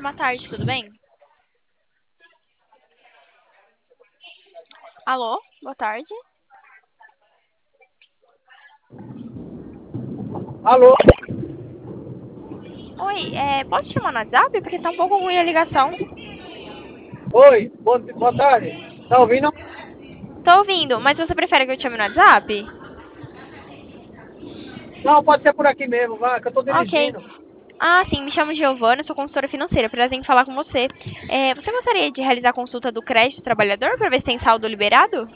Boa tarde, tudo bem? Alô, boa tarde. Alô? Oi, posso te chamar no WhatsApp? Porque tá um pouco ruim a ligação. Oi, boa tarde. Tá ouvindo? Tô ouvindo, mas você prefere que eu te chame no WhatsApp? Não, pode ser por aqui mesmo, vai, que eu tô Ok. dirigindo. Ah, sim, me chamo Giovana, sou consultora financeira. Prazer em falar com você. Você gostaria de realizar a consulta do crédito do trabalhador para ver se tem saldo liberado?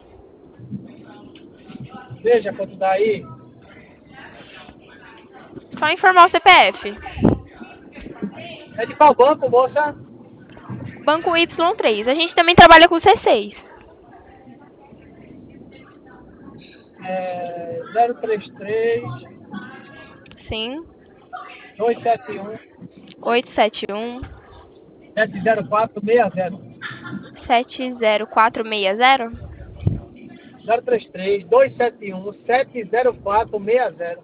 Veja quanto dá aí. Só informar o CPF. É de qual banco, moça? Banco Y3. A gente também trabalha com C6. É 033 Sim. 271 871 70460. 70460. 033 271 70460.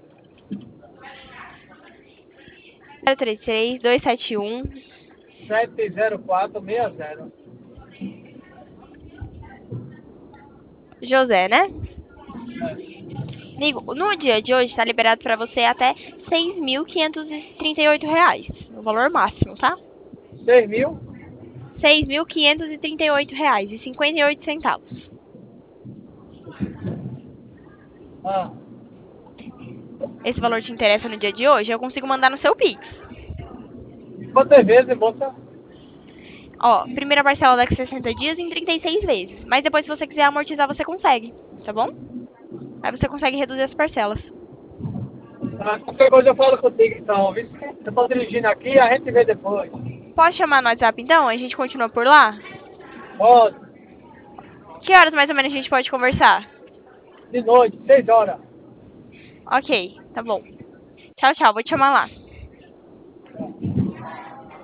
033 271. 70460. José, né? Amigo, no dia de hoje está liberado para você até R$ 6.538, o valor máximo, tá? 6 mil? R$ 6.538,58. Ah, Esse valor te interessa no dia de hoje? Eu consigo mandar no seu Pix. quantas vezes, moça? Ó, primeira parcela daqui a 60 dias em 36 vezes. Mas depois, se você quiser amortizar, você consegue, tá bom? Aí você consegue reduzir as parcelas. Ah, qualquer coisa eu falo contigo então, viu? Eu tô dirigindo aqui, a gente vê depois. Pode chamar no WhatsApp então? A gente continua por lá? Pode, Que horas mais ou menos a gente pode conversar? de noite, 6 horas. Ok, tá bom. Tchau, tchau. Vou te chamar lá.